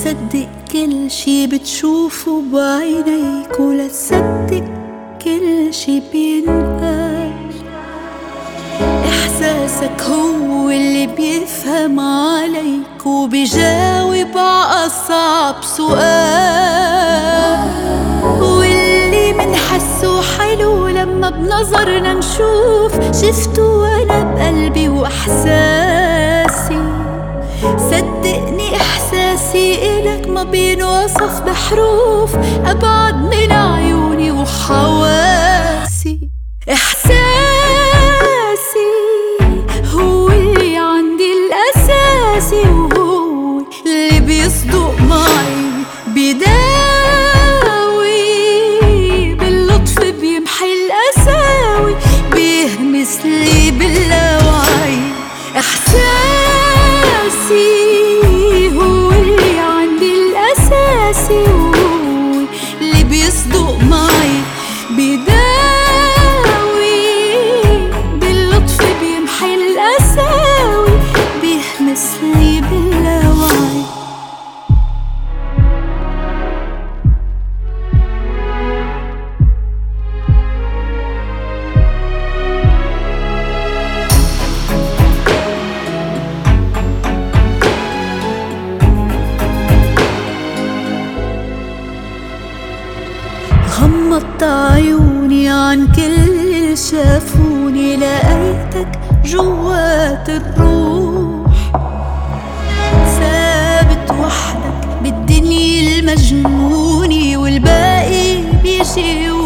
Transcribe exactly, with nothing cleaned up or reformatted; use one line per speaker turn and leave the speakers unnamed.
تصدق كل شي بتشوفه بعينيك، ولا تصدق كل شي بينقال. إحساسك هو اللي بيفهم عليك وبيجاوب عأصعب سؤال، واللي منحسه حلو لما بنظرنا نشوف شفته وانا بقلبي واحساسي. صدقني احساسي إلك ما بينوصف بحروف، ابعد من عيوني وحواسي. احساسي هو اللي عندي الاساسي، وهو اللي بيصدق معي بيداوي باللطف، بيمحي القساوي، بيهمس لي باللاوعي. احساسي هو اللي عندي الاساسي، وهو اللي بيصدق معي بيداوي باللطف، بيمحي القساوي، بيهمس لي باللاوعي. غمضت عيوني عن كل اللي شافوني، لقيتك جوات الروح، ثابت وحدك بالدنيا المجنونة، والباقي بيجي